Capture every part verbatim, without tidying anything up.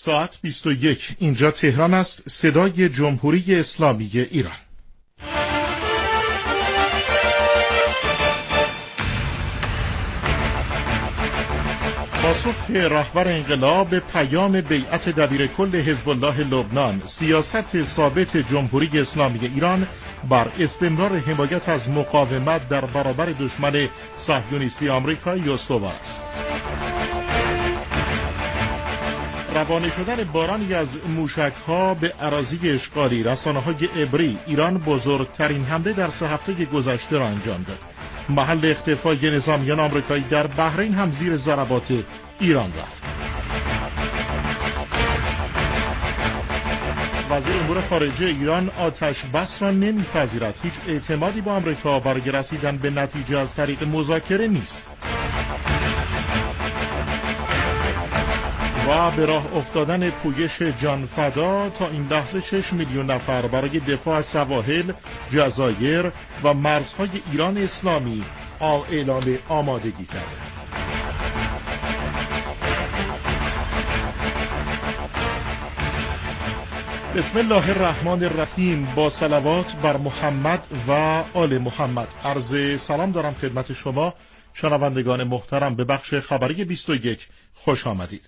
ساعت بیست و یک. اینجا تهران است. صدای جمهوری اسلامی ایران. پاسخ رهبر انقلاب به پیام بیعت دبیرکل حزب الله لبنان، سیاست ثابت جمهوری اسلامی ایران بر استمرار حمایت از مقاومت در برابر دشمن صهیونیستی آمریکایی استوار است. روانه شدن بارانی از موشک‌ها به اراضی اشغالی، رسانه‌های عبری ایران بزرگترین حمله در سه هفته گذشته را انجام داد. محل اختفای نظامیان آمریکایی در بحرین هم زیر ضربات ایران رفت. وزیر امور خارجه ایران آتش بس را نمی‌پذیرد. هیچ اعتمادی با آمریکا برای رسیدن به نتیجه از طریق مذاکره نیست. و به راه افتادن پویش جان فدا تا این لحظه شش میلیون نفر برای دفاع از سواحل، جزایر و مرزهای ایران اسلامی اعلام آمادگی کردند. بسم الله الرحمن الرحیم. با صلوات بر محمد و آل محمد. عرض سلام دارم خدمت شما شنوندگان محترم. به بخش خبری بیست و یک خوش آمدید.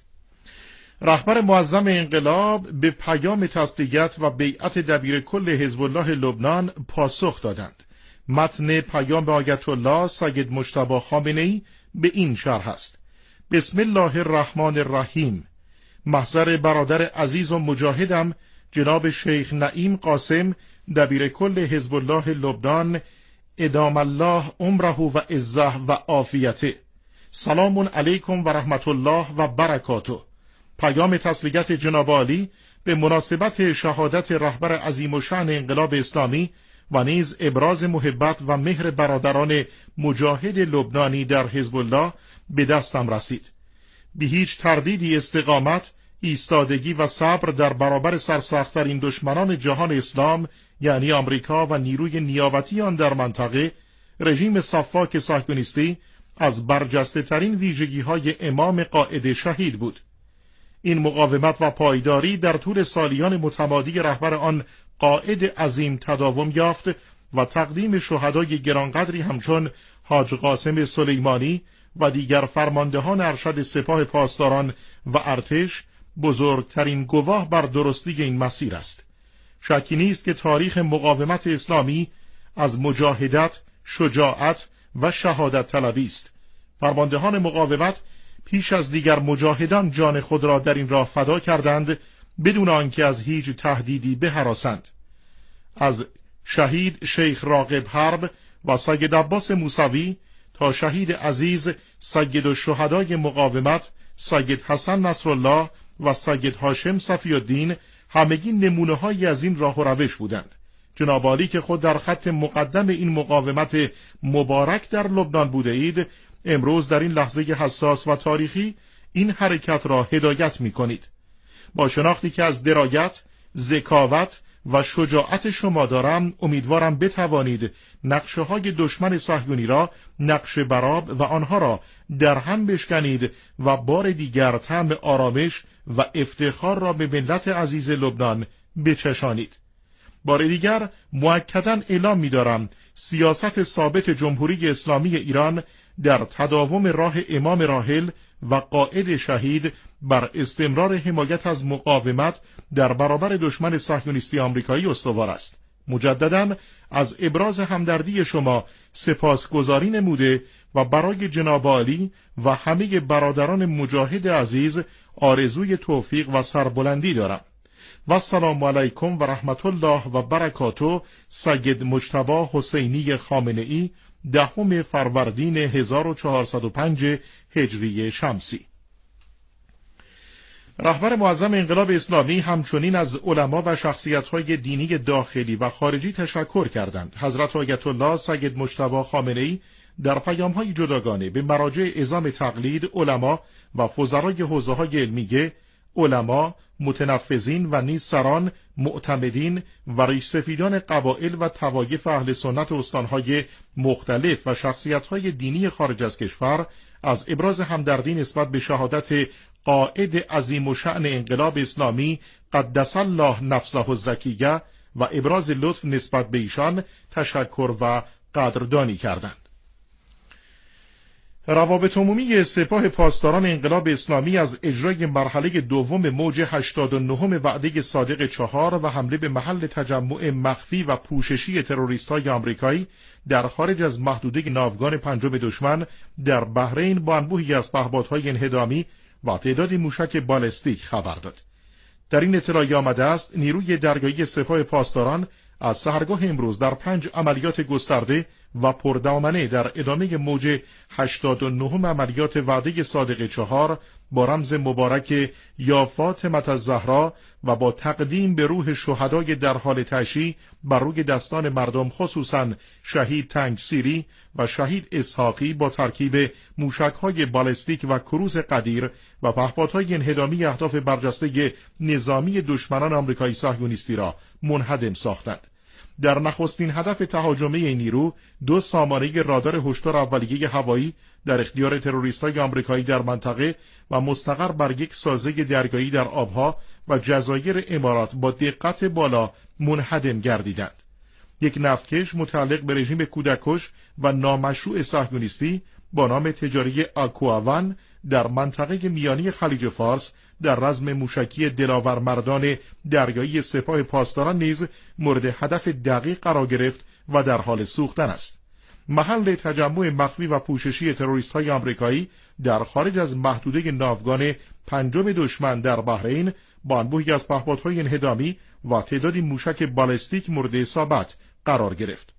رهبر معظم انقلاب به پیام تسلیت و بیعت دبیرکل حزب الله لبنان پاسخ دادند. متن پیام آیت الله سید مجتبی خامنه‌ای به این شرح است: بسم الله الرحمن الرحیم. محضر برادر عزیز و مجاهدم جناب شیخ نعیم قاسم دبیرکل حزب الله لبنان ادام الله عمره و عزه و عافیته. سلام علیکم و رحمت الله و برکاته. پیام تسلیت جناب عالی به مناسبت شهادت رهبر عظیم الشأن انقلاب اسلامی و نیز ابراز محبت و مهر برادران مجاهد لبنانی در حزب الله به دستم رسید. بی هیچ تردیدی استقامت، ایستادگی و صبر در برابر سرسخت‌ترین دشمنان جهان اسلام یعنی آمریکا و نیروی نیابتی آن در منطقه، رژیم صفاک صهیونیستی از برجسته ترین ویژگی های امام قائد شهید بود. این مقاومت و پایداری در طول سالیان متمادی رهبر آن قائد عظیم تداوم یافت و تقدیم شهدای گرانقدری همچون حاج قاسم سلیمانی و دیگر فرماندهان ارشد سپاه پاسداران و ارتش بزرگترین گواه بر درستی این مسیر است. شکی نیست که تاریخ مقاومت اسلامی از مجاهدت، شجاعت و شهادت طلبی است. فرماندهان مقاومت پیش از دیگر مجاهدان جان خود را در این راه فدا کردند بدون آنکه از هیچ تهدیدی بهراسند. از شهید شیخ راغب حرب و سید عباس موسوی تا شهید عزیز سید الشهدای مقاومت سید حسن نصرالله و سید هاشم صفی الدین همگی نمونه‌هایی از این راه و روش بودند. جناب عالی که خود در خط مقدم این مقاومت مبارک در لبنان بوده اید، امروز در این لحظه حساس و تاریخی این حرکت را هدایت می کنید. با شناختی که از درایت، ذکاوت و شجاعت شما دارم، امیدوارم بتوانید نقشه های دشمن صهیونی را نقش براب و آنها را در هم بشکنید و بار دیگر طعم آرامش و افتخار را به ملت عزیز لبنان بچشانید. بار دیگر مؤکداً اعلام می دارم سیاست ثابت جمهوری اسلامی ایران در تداوم راه امام راحل و قائد شهید بر استمرار حمایت از مقاومت در برابر دشمن صهیونیستی آمریکایی استوار است. مجدداً از ابراز همدردی شما سپاسگزاری نموده و برای جناب عالی و همه برادران مجاهد عزیز آرزوی توفیق و سربلندی دارم. و السلام علیکم و رحمت الله و برکاته. سید مجتبی حسینی خامنه‌ای، دهم فروردین هزار و چهارصد و پنج هجری شمسی. رهبر معظم انقلاب اسلامی همچنین از علما و شخصیت‌های دینی داخلی و خارجی تشکر کردند. حضرت آیت الله سید مجتبی خامنه‌ای در پیام‌های جداگانه به مراجع اعظم تقلید، علما و وزرای حوزه‌های علمیه، علما، متنفذین و نیز سران، معتمدین و ریشسفیدان قبایل و طوایف اهل سنت استانهای مختلف و شخصیت‌های دینی خارج از کشور از ابراز همدردی نسبت به شهادت قائد عظیم الشأن انقلاب اسلامی قدس الله نفسه الزکیه و ابراز لطف نسبت به ایشان تشکر و قدردانی کردند. روابط عمومی سپاه پاسداران انقلاب اسلامی از اجرای مرحله دوم موج هشتاد و نه وعده صادق چهار و حمله به محل تجمع مخفی و پوششی تروریست‌های آمریکایی در خارج از محدوده ناوگان پنجم دشمن در بحرین با انبوهی از پهپادهای انهدامی و تعدادی موشک بالستیک خبر داد. در این اطلاعیه آمده است نیروی دریایی سپاه پاسداران از سحرگاه امروز در پنج عملیات گسترده و پردامنه در ادامه موج هشتاد و نه عملیات وعده صادق چهار با رمز مبارک یا فاطمه الزهرا و با تقدیم به روح شهدای در حال تشییع بر روی دستان مردم، خصوصا شهید تنگسیری و شهید اسحاقی، با ترکیب موشک‌های بالستیک و کروز قدیر و پهپادهای انهدامی اهداف برجسته نظامی دشمنان آمریکایی صهیونیستی را منهدم ساختند. در نخستین هدف تهاجمی این نیرو دو سامانه رادار هشدار اولیه هوایی در اختیار تروریست‌های آمریکایی در منطقه و مستقر بر یک سازه دریایی در آبها و جزایر امارات با دقت بالا منهدم گردیدند. یک نفتکش متعلق به رژیم کودکش و نامشروع صهیونیستی با نام تجاری آکواون در منطقه میانی خلیج فارس در رزم موشکی دلاور مردان دریایی سپاه پاسداران نیز مورد هدف دقیق قرار گرفت و در حال سوختن است. محل تجمع مخفی و پوششی تروریست‌های آمریکایی در خارج از محدوده ناوگان پنجم دشمن در بحرین با انبوهی از پهپادهای انهدامی و تعدادی موشک بالستیک مورد اصابت قرار گرفت.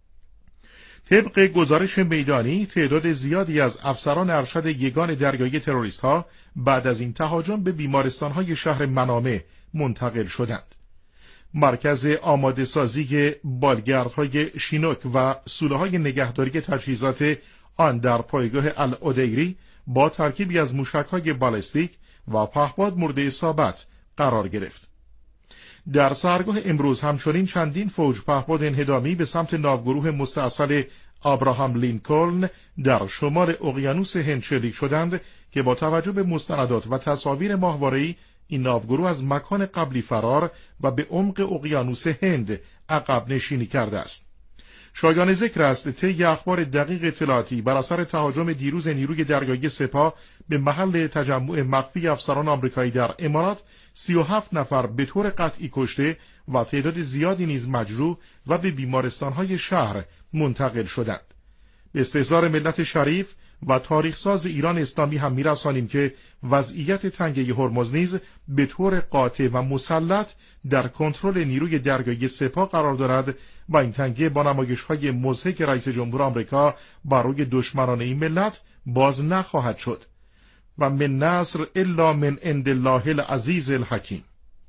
طبق گزارش میدانی تعداد زیادی از افسران ارشد یگان دریایی تروریست‌ها بعد از این تهاجم به بیمارستان‌های شهر منامه منتقل شدند. مرکز آماده سازی بالگردهای شینوک و سوله‌های نگهداری تجهیزات آن در پایگاه العدیری با ترکیبی از موشک‌های بالستیک و پهپاد مورد اصابت قرار گرفت. در سحرگاه امروز همچنین چندین فوج پهپاد انهدامی به سمت ناوگروه مستاصل آبراهام لینکلن در شمال اقیانوس هند شلیک شدند که با توجه به مستندات و تصاویر ماهواره‌ای این ناوگروه از مکان قبلی فرار و به عمق اقیانوس هند عقب نشینی کرده است. شایان ذکر است طی اخبار دقیق اطلاعاتی بر اثر تهاجم دیروز نیروی دریایی سپاه به محل تجمع مخفی افسران آمریکایی در امارات سی و هفت نفر به طور قطعی کشته و تعداد زیادی نیز مجروح و به بیمارستان‌های شهر منتقل شدند. به استحضار ملت شریف و تاریخساز ایران اسلامی هم می‌رسانیم که وضعیت تنگه هرمز نیز به طور قاطع و مسلط در کنترل نیروی دریایی سپاه قرار دارد و این تنگه با نمایش‌های مضحک رئیس جمهور آمریکا بر روی دشمنان این ملت باز نخواهد شد. و من نصر الا من عند الله العزیز الحکیم.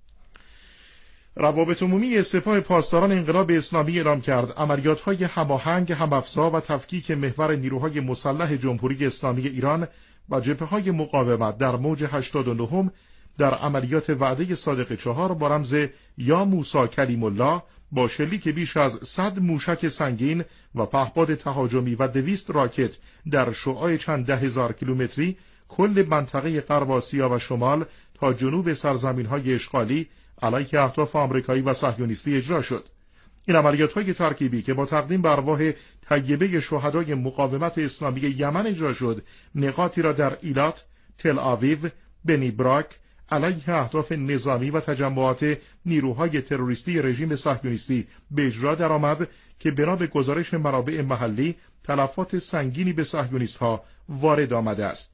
روابط عمومی سپاه پاسداران انقلاب اسلامی اعلام کرد عملیات‌های هماهنگ، هم‌افزا و تفکیک محور نیروهای مسلح جمهوری اسلامی ایران و جبهه‌های مقاومت در موج هشتاد و نه در عملیات وعده صادق چهار با رمز یا موسی کلیم الله با شلیک بیش از صد موشک سنگین و پهپاد تهاجمی و دویست راکت در شعاع چند ده هزار کیلومتری کل منطقه غرب آسیا و شمال تا جنوب سرزمین‌های اشغالی علیه اهداف آمریکایی و صهیونیستی اجرا شد. این عملیات‌های ترکیبی که با تقدیم به ارواح طیبه شهدای مقاومت اسلامی یمن اجرا شد، نقاطی را در ایلات، تل آویو، بنی براک علیه اهداف نظامی و تجمعات نیروهای تروریستی رژیم صهیونیستی به اجرا درآمد که بنا به گزارش منابع محلی تلفات سنگینی به صهیونیست‌ها وارد آمده است.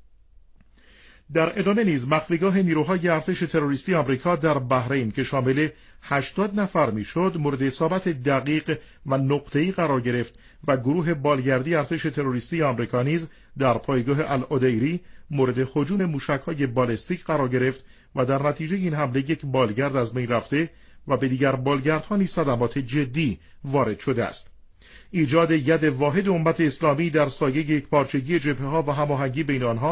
در ادامه نیز مخفیگاه نیروهای ارتش تروریستی آمریکا در بحرین که شامل هشتاد نفر میشد مورد اصابت دقیق و نقطه‌ای قرار گرفت و گروه بالگردی ارتش تروریستی آمریکا نیز در پایگاه العدیری مورد هجوم موشک‌های بالستیک قرار گرفت و در نتیجه این حمله یک بالگرد از بین رفته و به دیگر بالگردها نیز صدمات جدی وارد شده است. ایجاد ید واحد امت اسلامی در سایه یکپارچگی جبهه‌ها و هماهنگی بین آنها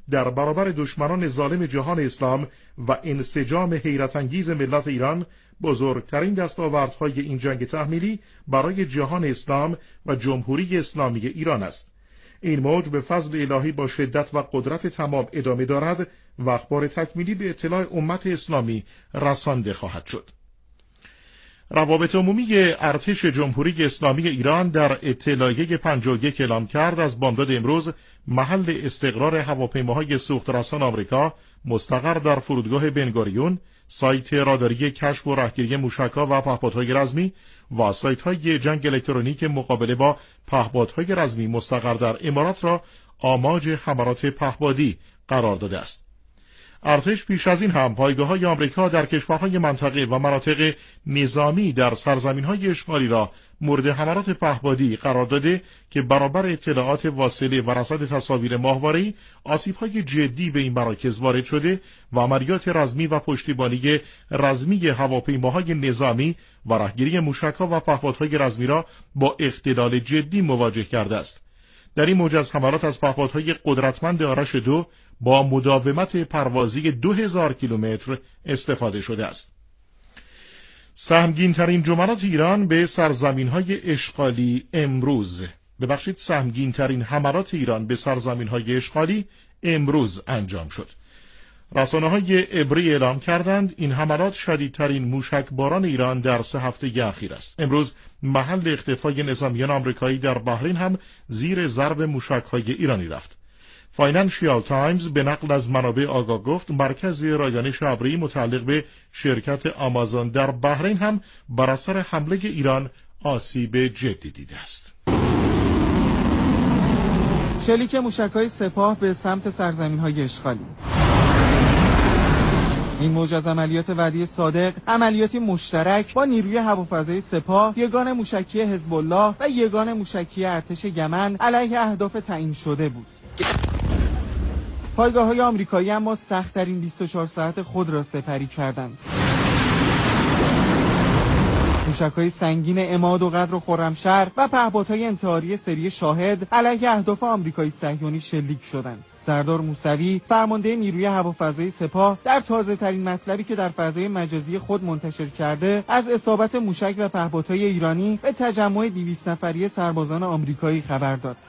در برابر دشمنان ظالم جهان اسلام و انسجام حیرت انگیز ملت ایران بزرگترین دستاوردهای این جنگ تحمیلی برای جهان اسلام و جمهوری اسلامی ایران است. این موج به فضل الهی با شدت و قدرت تمام ادامه دارد و اخبار تکمیلی به اطلاع امت اسلامی رسانده خواهد شد. روابط عمومی ارتش جمهوری اسلامی ایران در اطلاعیه پنجاه و یک اعلام کرد از بامداد امروز محل استقرار هواپیماهای سوخترسان آمریکا مستقر در فرودگاه بنگوریون، سایت راداری کشف و رهگیری موشک‌ها و پهپادهای رزمی و سایت‌های جنگ الکترونیک مقابله با پهپادهای رزمی مستقر در امارات را آماج حملات پهپادی قرار داده است. ارتش پیش از این هم پایگاه‌های آمریکا در کشورهای منطقه و مناطق نظامی در سرزمین‌های اشغالی را مورد حملات پهپادی قرار داده که برابر اطلاعات واصله و رصد تصاویر ماهواره‌ای آسیب‌های جدی به این مراکز وارد شده و عملیات رزمی و پشتیبانی رزمی هواپیماهای نظامی و رهگیری موشک‌ها و پهپادهای رزمی را با اختلال جدی مواجه کرده است. در این موج از حملات از پهپادهای قدرتمند آرش دو با مداومت پروازی دو هزار کیلومتر استفاده شده است. سهمگین ترین جملات ایران به سرزمین‌های اشغالی امروز ببخشید سهمگین ترین حملات ایران به سرزمین‌های اشغالی امروز انجام شد. رسانه‌های عبری اعلام کردند این حملات شدیدترین موشکباران ایران در سه هفته اخیر است. امروز محل اختفای نظامیان آمریکایی در بحرین هم زیر ضرب موشک‌های ایرانی رفت. فاینانشیال تایمز به نقل از منابع آگاه گفت مرکز رایانش ابری متعلق به شرکت آمازون در بحرین هم بر اثر حمله ایران آسیب جدی دیده است. شلیک موشک‌های سپاه به سمت سرزمین‌های اشغالی. این موج از عملیات وعده صادق، عملیاتی مشترک با نیروی هوافضایی سپاه، یگان موشکی حزب الله و یگان موشکی ارتش یمن علیه اهداف تعیین شده بود. پایگاه‌های آمریکایی اما سخت‌ترین بیست و چهار ساعت خود را سپری کردند. موشک‌های سنگین عماد و قدر و خرمشهر و پهپادهای انتحاری سری شاهد علیه اهداف آمریکایی صهیونی شلیک شدند. سردار موسوی فرمانده نیروی هوافضایی سپاه در تازه‌ترین مطلبی که در فضای مجازی خود منتشر کرده از اصابت موشک و پهپادهای ایرانی به تجمع دویست نفری سربازان آمریکایی خبر داد.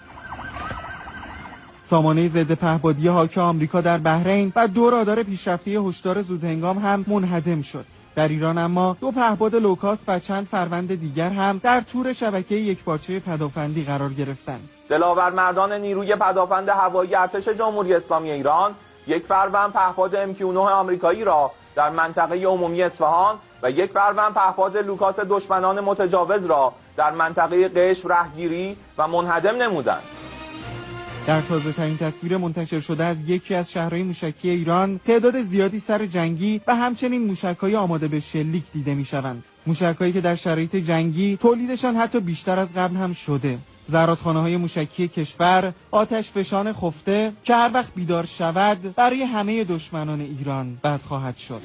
سامانه ضد پهپادی حاک آمریکا در بحرین و دو رادار پیشرفته هشدار زودهنگام هم منهدم شد. در ایران اما دو پهپاد لوکاست و چند فروند دیگر هم در تور شبکه یکپارچه پدافندی قرار گرفتند. دلاورمردان نیروی پدافند هوایی ارتش جمهوری اسلامی ایران یک فروند پهپاد ام کیو نه آمریکایی را در منطقه عمومی اصفهان و یک فروند پهپاد لوکاس دشمنان متجاوز را در منطقه قشم رهگیری و منهدم نمودند. در تازه‌ترین تصویر منتشر شده از یکی از شهرهای موشکی ایران تعداد زیادی سر جنگی و همچنین موشک‌های آماده به شلیک دیده می‌شوند. موشک‌هایی که در شرایط جنگی تولیدشان حتی بیشتر از قبل هم شده. زرادخانه‌های موشکی کشور آتش فشان خفته که هر وقت بیدار شود برای همه دشمنان ایران بد خواهد شد.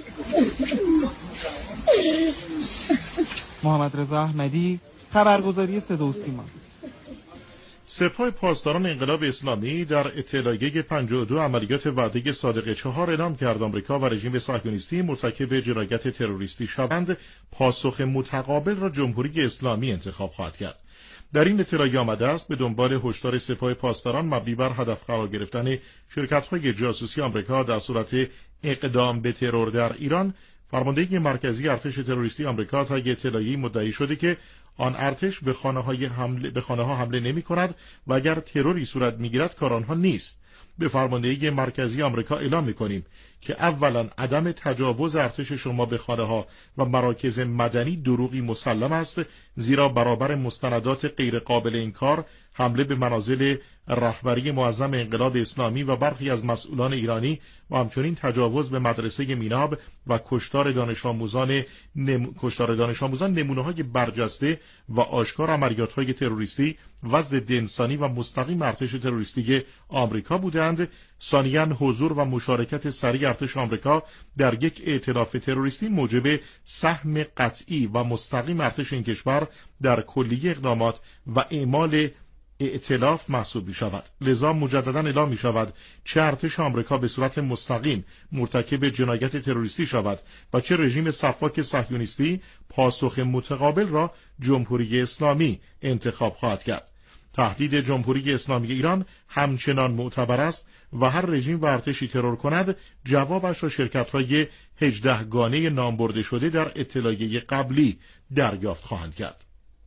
محمد رضا احمدی، خبرگزاری صدا و سیما. سپاه پاسداران انقلاب اسلامی در اطلاعیه پنجاه و دو عملیات وعده صادق چهار اعلام کرد آمریکا و رژیم صهیونیستی مرتکب جنایت تروریستی شوند پاسخ متقابل را جمهوری اسلامی انتخاب خواهد کرد. در این اطلاعیه آمده است به دنبال هشدار سپاه پاسداران مبنی بر هدف قرار گرفتن شرکت‌های جاسوسی آمریکا در صورت اقدام به ترور در ایران، فرمانده مرکزی ارتش تروریستی آمریکا طی اطلاعیه‌ای مدعی شده که آن ارتش به خانه‌های حمله به خانه‌ها حمله نمی‌کند و اگر تروری صورت می‌گیرد کار آنها نیست. به فرماندهی مرکزی آمریکا اعلام می‌کنیم که اولا عدم تجاوز ارتش شما به خانه‌ها و مراکز مدنی دروغی مسلم است، زیرا برابر مستندات غیر قابل انکار حمله به منازل رهبری معظم انقلاب اسلامی و برخی از مسئولان ایرانی و همچنین تجاوز به مدرسه میناب و کشتار دانش آموزان نم... کشتار دانش آموزان نمونه‌های برجسته و آشکار عملیات‌های تروریستی و ضد انسانی و مستقیم ارتش تروریستی آمریکا بودند. ثانیاً حضور و مشارکت سریع ارتش آمریکا در یک ائتلاف تروریستی موجب سهم قطعی و مستقیم ارتش این کشور در کلیه اقدامات و اعمال ائتلاف محسوب می شود. لذا مجددا اعلام می شود چه ارتش آمریکا به صورت مستقیم مرتکب جنایت تروریستی شود و چه رژیم سفاک صهیونیستی پاسخ متقابل را جمهوری اسلامی انتخاب خواهد کرد. تهدید جمهوری اسلامی ایران همچنان معتبر است و هر رژیم و ارتشی ترور کند جوابش را شرکت‌های هجده گانه نامبرده شده در اطلاعیه قبلی دریافت خواهند کرد.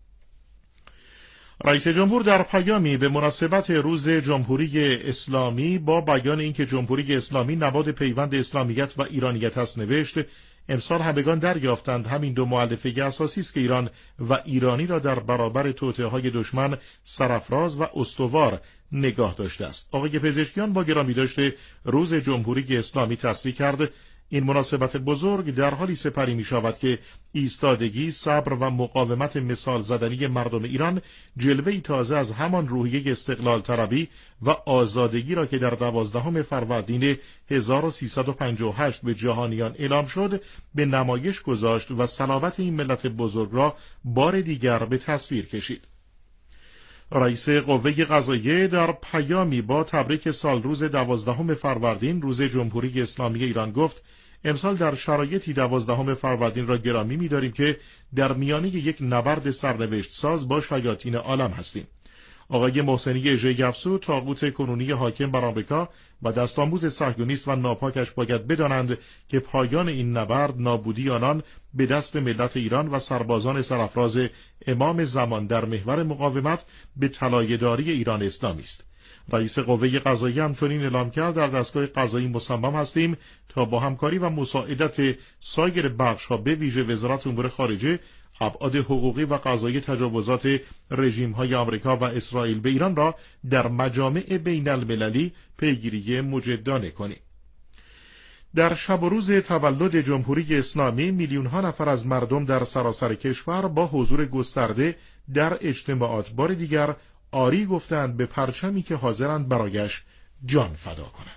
رئیس جمهور در پیامی به مناسبت روز جمهوری اسلامی با بیان اینکه جمهوری اسلامی نماد پیوند اسلامیت و ایرانیت است نوشت: امسال همگان دریافتند همین دو مؤلفه اساسی است که ایران و ایرانی را در برابر توطئه‌های دشمن سرافراز و استوار نگاه داشته است. آقای پزشکیان با گرامی داشته روز جمهوری اسلامی تصریح کرد این مناسبت بزرگ در حالی سپری می شود که ایستادگی، صبر و مقاومت مثال زدنی مردم ایران جلوه‌ای تازه از همان روحیه استقلال طلبی و آزادگی را که در دوازدهم فروردین هزار و سیصد و پنجاه و هشت به جهانیان اعلام شد به نمایش گذاشت و صلابت این ملت بزرگ را بار دیگر به تصویر کشید. رئیس قوه قضاییه در پیامی با تبریک سال روز دوازدهم فروردین روز جمهوری اسلامی ایران گفت: امسال در شرایطی دوازدهم فروردین را گرامی می‌داریم که در میانه یک نبرد سرنوشت ساز با شیاطین عالم هستیم. آقای محسنی اژه‌افزود طاغوت کنونی حاکم بر آمریکا و دستآموز صهیونیست و ناپاکش باید بدانند که پایان این نبرد نابودی آنان به دست ملت ایران و سربازان سرافراز امام زمان در محور مقاومت به طلایه‌داری ایران اسلامی است. رئیس قوه قضاییه همچنین اعلام کرد در دستگاه قضایی مصمم هستیم تا با همکاری و مساعدت سایر بخش‌ها به ویژه وزارت امور خارجه ابعاد حقوقی و قضایی تجاوزات رژیم‌های آمریکا و اسرائیل به ایران را در مجامع بین المللی پیگیری مجدانه کنیم. در شب و روز تولد جمهوری اسلامی میلیون‌ها نفر از مردم در سراسر کشور با حضور گسترده در اجتماعات بار دیگر آری گفتند به پرچمی که حاضرند برایش جان فدا کنند.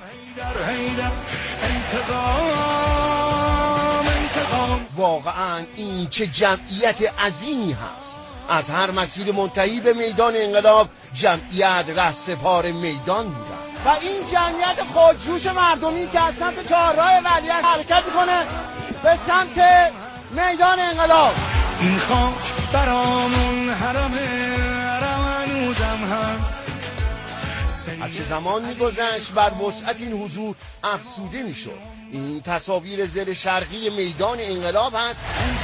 واقعا این چه جمعیت عظیمی هست. از هر مسیر منتهی به میدان انقلاب جمعیت رهسپار میدان بودند و این جمعیت خودجوش مردمی که از سمت چهارراه ولیعصر حرکت میکنه به سمت میدان انقلاب. این خاک برامون حرم حرم هنوزم هست. هرچه زمان میگذشت بر وسعت این حضور افزوده میشد. این تصاویر زل شرقی میدان انقلاب هست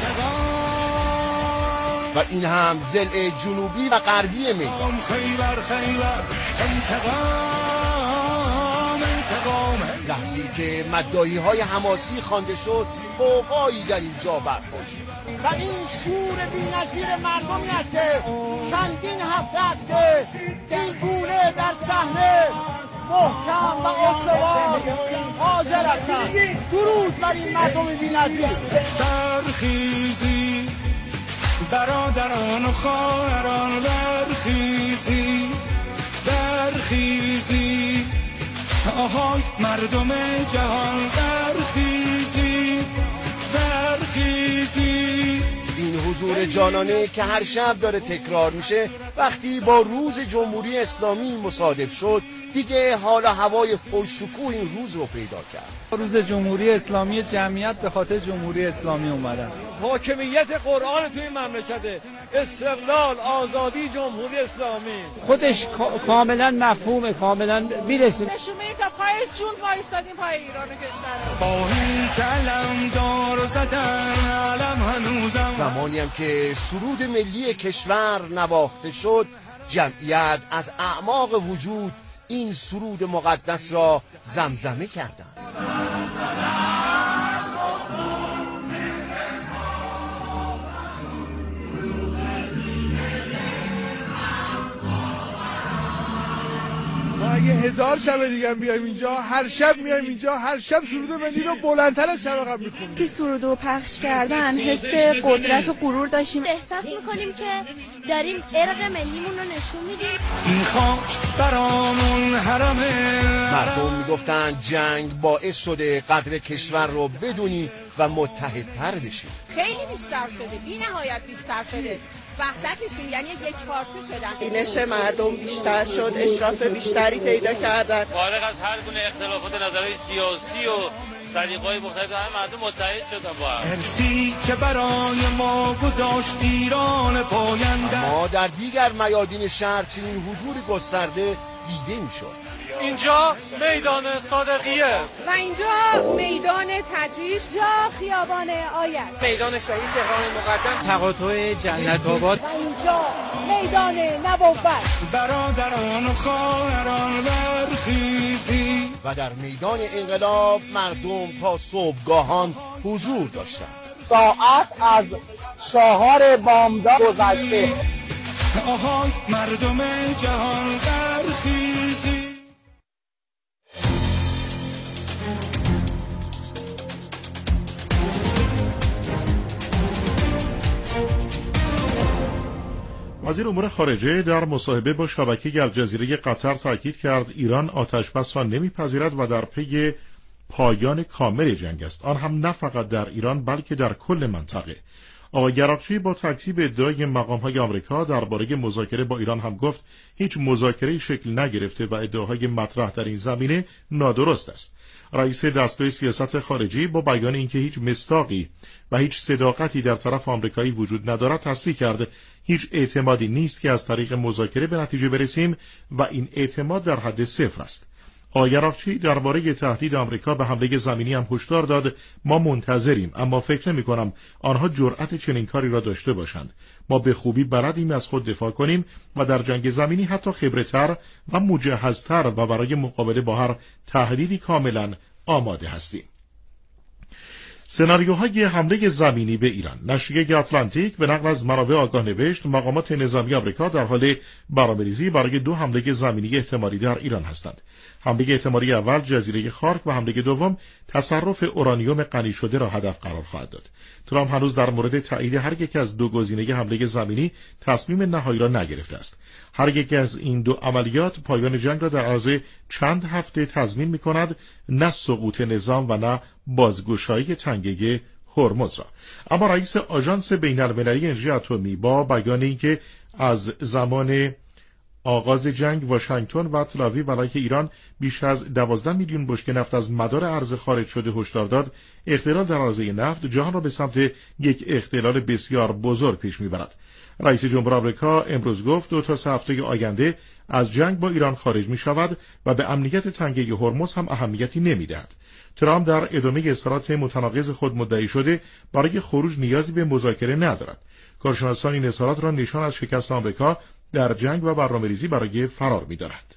و این هم زل جنوبی و غربی میدان. خیبر خیبر انتقام انتقام. لحظی که مداحی های حماسی خوانده شد قوقایی در اینجا برخاست و این شور بی‌نظیر مردمی است که چندین هفته است که این گونه در صحنه محکم و استوار حاضر هستند. درود بر این مردم بی‌نظیر. برخیزی برادران و خواهران، برخیزی برخیزی آهای مردم جهان، برخیزی برخیزی. این حضور جانانه که هر شب داره تکرار میشه وقتی با روز جمهوری اسلامی مصادف شد دیگه حالا هوای پرشکوه این روز رو پیدا کرد. روز جمهوری اسلامی جمعیت به خاطر جمهوری اسلامی اومدن. حاکمیت قرآن توی مملکت، استقلال، آزادی، جمهوری اسلامی خودش کاملا مفهومه، کاملا میرسه. نشونه تا پای جون وایستادیم پای ایران کشور. با این کلم دار زدن علم هنوزم. زمانی هم که سرود ملی کشور نواخته شد جمعیت از اعماق وجود این سرود مقدس را زمزمه کردند. ما اگه هزار شب دیگه بیایم اینجا، هر شب میایم اینجا، هر شب سرود ملی رو بلندتر از شب قبل میخونیم. تی سرود رو پخش کردن حس قدرت و غرور داشتیم. احساس میکنیم که داریم ارق ملیمون رو نشون میدیم. این خاک برامون حرمه. مردم میگفتن جنگ باعث شده قدر کشور رو بدونی و متحدتر بشی. خیلی بیشتر شده، بی نهایت بیشتر شده. وحدتشون، یعنی یک پارچه شدن. بینش مردم بیشتر شد، اشراف بیشتری پیدا کردن. فارغ از هر گونه اختلافات نظرهای سیاسی و سلیقه‌های مختلف، همه مردم متحد شدن با هم. ارسی که برای ما گذاشت ایران پاینده. ما در دیگر میادین شهر چنین حضور گسترده دیده میشد. اینجا میدان صادقیه و اینجا میدان تجریش، جا خیابان آید، میدان شهید تهران مقدم، تقاطع جنت آباد و اینجا میدان نبوت. برادران و خواهران برخیزی. و در میدان انقلاب مردم تا صبحگاهان حضور داشتند. ساعت از چهار بامداد گذشته. آهای مردم جهان برخیزی. وزیر امور خارجه در مصاحبه با شبکه الجزیره قطر تاکید کرد ایران آتشبس را نمیپذیرد و در پی پایان کامل جنگ است، آن هم نه فقط در ایران بلکه در کل منطقه. آقای گراکچی با تکذیب ادعای مقام‌های آمریکا درباره مذاکره با ایران هم گفت هیچ مذاکره‌ای شکل نگرفته و ادعاهای مطرح در این زمینه نادرست است. رئیس دستگاه سیاست خارجی با بیان اینکه هیچ مصداقی و هیچ صداقتی در طرف آمریکایی وجود ندارد تصریح کرد هیچ اعتمادی نیست که از طریق مذاکره به نتیجه برسیم و این اعتماد در حد صفر است. آقای عراقچی درباره تهدید آمریکا به حمله زمینی هم هشدار داد ما منتظریم، اما فکر نمی کنم آنها جرأت چنین کاری را داشته باشند. ما به خوبی بلدیم از خود دفاع کنیم و در جنگ زمینی حتی خبره‌تر و مجهزتر و برای مقابله با هر تهدیدی کاملا آماده هستیم. سناریوهای حمله زمینی به ایران. نشریه اتلانتیک به نقل از منابع آگاه نوشت مقامات نظامی آمریکا در حال برنامه‌ریزی برای دو حمله زمینی احتمالی در ایران هستند. حمله احتمالی اول جزیره خارک و حمله دوم تصرف اورانیوم غنی شده را هدف قرار خواهد داد. ترامپ هنوز در مورد تایید هر یک از دو گزینه حمله زمینی تصمیم نهایی را نگرفته است. هر یک از این دو عملیات پایان جنگ را در عرض چند هفته تضمین می‌کند، نه سقوط نظام و نه بازگشایی تنگه هرمز را. اما رئیس آژانس بین‌المللی انرژی اتمی با بیان اینکه از زمان آغاز جنگ واشنگتن و تل‌آویو علیه ایران بیش از دوازده میلیون بشکه نفت از مدار ارز خارج شده هشدار داد، اختلال در عرضه نفت جهان را به سمت یک اختلال بسیار بزرگ پیش می‌برد. رئیس جمهور آمریکا امروز گفت دو تا سه هفته آینده از جنگ با ایران خارج می‌شود و به امنیت تنگه هرمز هم اهمیتی نمی‌دهد. ترامپ در ادامه اظهارات متناقض خود مدعی شده برای خروج نیازی به مذاکره ندارد. کارشناسان این اظهارات را نشان از شکست آمریکا در جنگ و برنامه‌ریزی برای فرار می‌دارند.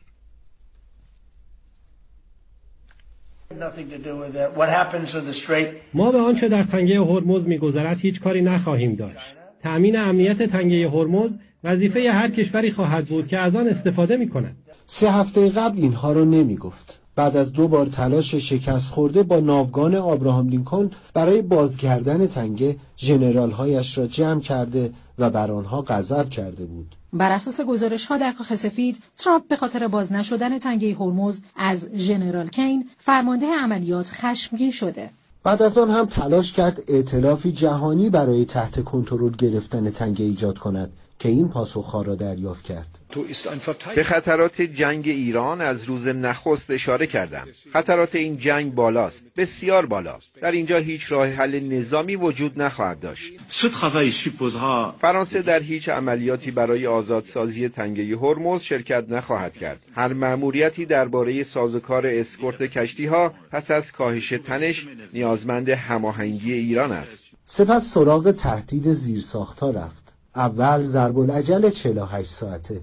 ما به آنچه در تنگه هرمز می‌گذرد هیچ کاری نخواهیم داشت. تأمین امنیت تنگه هرمز وظیفه هر کشوری خواهد بود که از آن استفاده می‌کند. سه هفته قبل اینها را نمی‌گفت. بعد از دو بار تلاش شکست خورده با ناوگان آبراهام لینکلن برای بازگردن تنگه، ژنرال‌هایش را جمع کرده و بر آنها غضب کرده بود. بر اساس گزارش‌ها در کاخ سفید، ترامپ به خاطر باز نشدن تنگه هرمز از ژنرال کین، فرمانده عملیات، خشمگین شده. بعد از آن هم تلاش کرد ائتلافی جهانی برای تحت کنترل گرفتن تنگه ایجاد کند که این پاسخها را دریافت کرد. به خطرات جنگ ایران از روز نخست اشاره کردم. خطرات این جنگ بالاست، بسیار بالا. در اینجا هیچ راه حل نظامی وجود نخواهد داشت. فرانسه در هیچ عملیاتی برای آزادسازی تنگه هرمز شرکت نخواهد کرد. هر مأموریتی درباره سازوکار اسکورت کشتی‌ها پس از کاهش تنش نیازمند هماهنگی ایران است. سپس سراغ تهدید زیرساخت‌ها رفت. اول ضرب العجل چهل و هشت ساعته.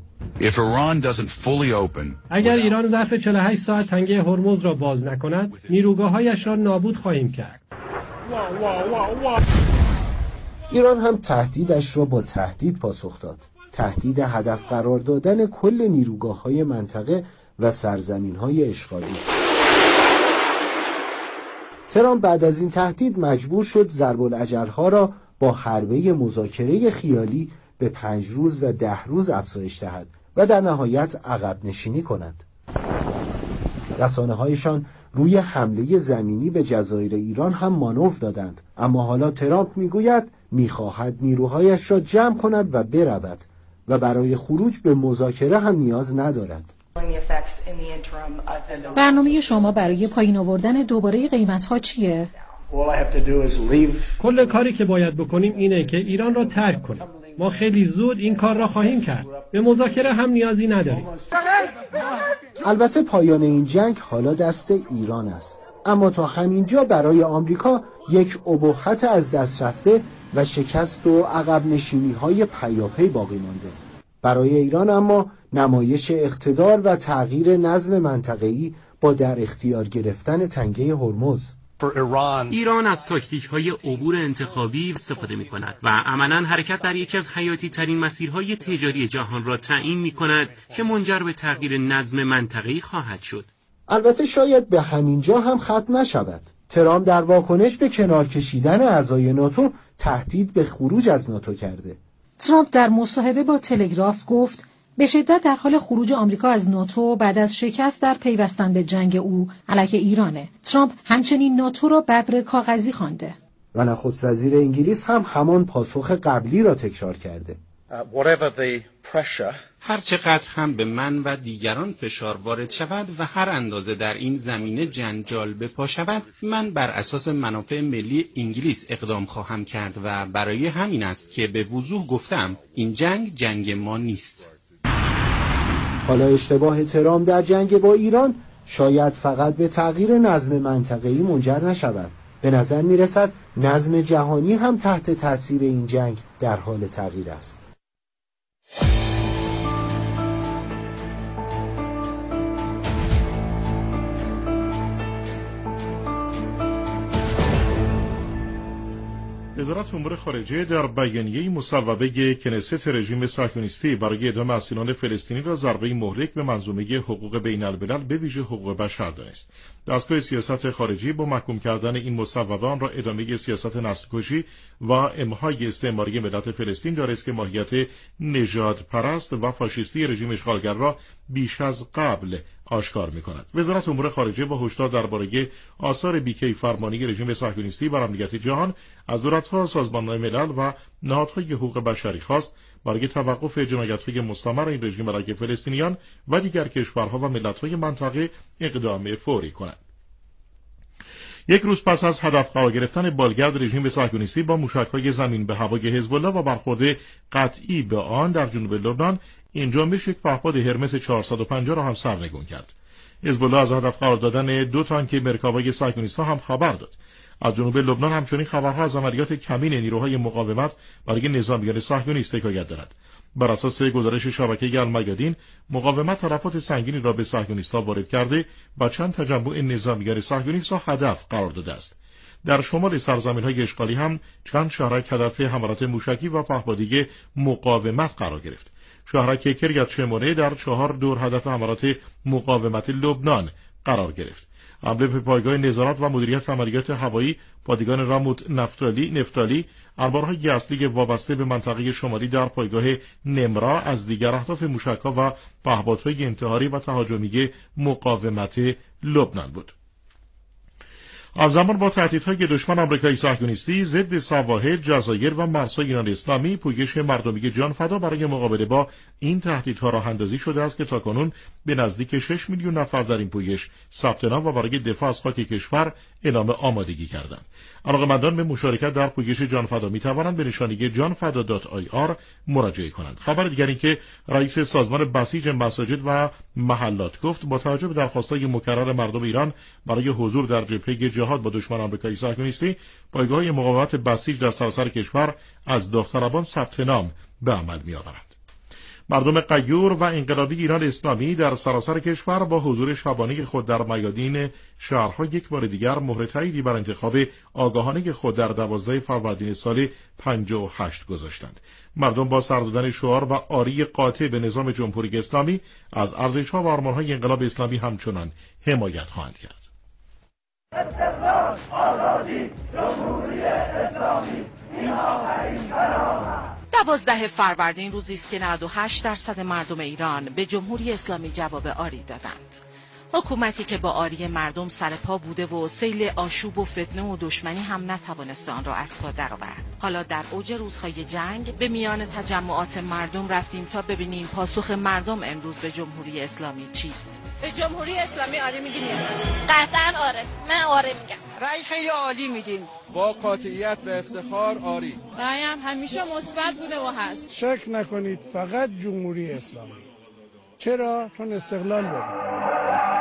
اگر ایران ظرف چهل و هشت ساعت تنگه هرمز را باز نکند، نیروگاه‌هایش را نابود خواهیم کرد. ایران هم تهدیدش را با تهدید پاسخ داد. تهدید هدف قرار دادن کل نیروگاه‌های منطقه و سرزمین‌های اشغالی. ترامپ بعد از این تهدید مجبور شد ضرب العجل‌ها را با حربه مذاکره خیالی به پنج روز و ده روز افزایش دهد و در نهایت عقب نشینی کند. رسانه‌هایشان روی حمله زمینی به جزایر ایران هم مانور دادند، اما حالا ترامپ میگوید میخواهد نیروهایش را جمع کند و برود و برای خروج به مذاکره هم نیاز ندارد. برنامه شما برای پایین آوردن دوباره قیمت‌ها چیه؟ کل کاری که باید بکنیم اینه که ایران را ترک کنیم. ما خیلی زود این کار را خواهیم کرد. به مذاکره هم نیازی نداریم. البته پایان این جنگ حالا دست ایران است، اما تا همینجا برای آمریکا یک ابهت از دست رفته و شکست و عقب نشینی های پیاپی باقی مانده. برای ایران اما نمایش اقتدار و تغییر نظم منطقه‌ای با در اختیار گرفتن تنگه هرمز. ایران از تاکتیک های عبور انتخابی استفاده می کند و عملاً حرکت در یکی از حیاتی ترین مسیرهای تجاری جهان را تعیین می کند که منجر به تغییر نظم منطقه‌ای خواهد شد. البته شاید به همین جا هم ختم نشود. ترامپ در واکنش به کنار کشیدن اعضای ناتو تهدید به خروج از ناتو کرده. ترامپ در مصاحبه با تلگراف گفت به شدت در حال خروج آمریکا از ناتو بعد از شکست در پیوستن به جنگ او علیه ایرانه. ترامپ همچنین ناتو را ببر کاغذی خوانده. و نخست وزیر انگلیس هم همان پاسخ قبلی را تکرار کرده. هر چقدر هم به من و دیگران فشار وارد شود و هر اندازه در این زمینه جنجال بپا شود، من بر اساس منافع ملی انگلیس اقدام خواهم کرد و برای همین است که به وضوح گفتم این جنگ جنگ ما نیست. حالا اشتباه ترامپ در جنگ با ایران شاید فقط به تغییر نظم منطقه‌ای منجر نشود. به نظر می رسد نظم جهانی هم تحت تاثیر این جنگ در حال تغییر است. وزارت امور خارجه در بیانیه مصوبه کنست رژیم صهیونیستی برای اعدام اسیران فلسطینی را ضربه مهلک به منظومه حقوق بین الملل به ویژه حقوق بشر دانست. دستگاه سیاست خارجی با محکوم کردن این مصوبه آن را ادامه سیاست نسل‌کشی و امحای استعماری ملت فلسطین دارست که ماهیت نژاد پرست و فاشیستی رژیم اشغالگر را بیش از قبل آشکار می‌کند. وزارت امور خارجه با هشدار درباره آثار بیکی فرمانی رژیم صهیونیستی بر امنیت جهان از دولت‌ها، سازمان‌های ملل و نهادهای حقوق بشری خواست برای توقف جنایت‌های مستمر این رژیم علیه فلسطینیان و دیگر کشورها و ملت‌های منطقه اقدام فوری کند. یک روز پس از هدف قرار گرفتن بالگرد رژیم صهیونیستی با موشک‌های زمین به هوای حزب الله و برخورد قطعی به آن در جنوب لبنان، این جنبش یک پهپاد هرمس چهارصد و پنجاه را هم سرنگون کرد. حزب الله از هدف قرار دادن دو تانک مرکاوای صهیونیست‌ها هم خبر داد. از جنوب لبنان همچنین خبرها از عملیات کمین نیروهای مقاومت برای نظامیان صهیونیست حکایت دارد. بر اساس گزارش شبکه المیادین، مقاومت تلفات سنگینی را به صهیونیست‌ها وارد کرده و چند تجمع نظامیان صهیونیست را هدف قرار داده است. در شمال سرزمین‌های اشغالی هم چند شهرک هدف حملات موشکی و پهپادی مقاومت قرار گرفت. شهرک کریت شمونه در چهار دور هدف حملات مقاومت لبنان قرار گرفت. حمله به پایگاه نظارت و مدیریت عملیات هوایی پادگان راموت نفتالی نفتالی انبارهای اصلی وابسته به منطقه شمالی در پایگاه نمرا از دیگر اهداف موشک‌ها و پهپادهای انتحاری و تهاجمی مقاومت لبنان بود. همزمان با تهدیدهای دشمن آمریکایی صهیونیستی ضد سواحل، جزایر و مرزهای ایران اسلامی، پویش مردمی جان فدا برای مقابله با این تهدیدها راه اندازی شده است که تاکنون به نزدیک شش میلیون نفر در این پویش ثبت نام و برای دفاع از خاک کشور اعلام آمادگی کردند. علاقه‌مندان به مشارکت در پویش جان فدا می توانند به نشانی جانفدا دات آی آر مراجعه کنند. خبر دیگری که رئیس سازمان بسیج مساجد و محلات گفت با توجه به درخواست‌های مکرر مردم ایران برای حضور در جبهه جهاد با دشمن آمریکایی صهیونیستی، پایگاه مقاومت بسیج در سراسر کشور از داوطلبان ثبت نام به عمل می‌آورد. مردم غیور و انقلابی ایران اسلامی در سراسر کشور با حضور شبانه خود در میادین شهرها یک بار دیگر مهر تاییدی بر انتخاب آگاهانه خود در دوازده فروردین سال پنجاه و هشت گذاشتند. مردم با سر دادن شعار و آری قاطع به نظام جمهوری اسلامی از ارزش‌ها و آرمان‌های انقلاب اسلامی همچنان حمایت خواهند کرد. استقلال، آزادی، جمهوری اسلامی، این آخرین کلام. دوازده فروردین روزی است که نود و هشت درصد مردم ایران به جمهوری اسلامی جواب آری دادند. حکومتی که با آری مردم سر پا بوده و سیل آشوب و فتنه و دشمنی هم نتوانسته آن را از پا درآورد. حالا در اوج روزهای جنگ به میان تجمعات مردم رفتیم تا ببینیم پاسخ مردم امروز به جمهوری اسلامی چیست. به جمهوری اسلامی آره میگیم؟ قطعا آره. من آره میگم. رأی خیلی عالی میدیم. با قاطعیت و افتخار آری. رأیم همیشه مثبت بوده و هست. شک نکنید فقط جمهوری اسلامی. چرا؟ چون استقلال داره.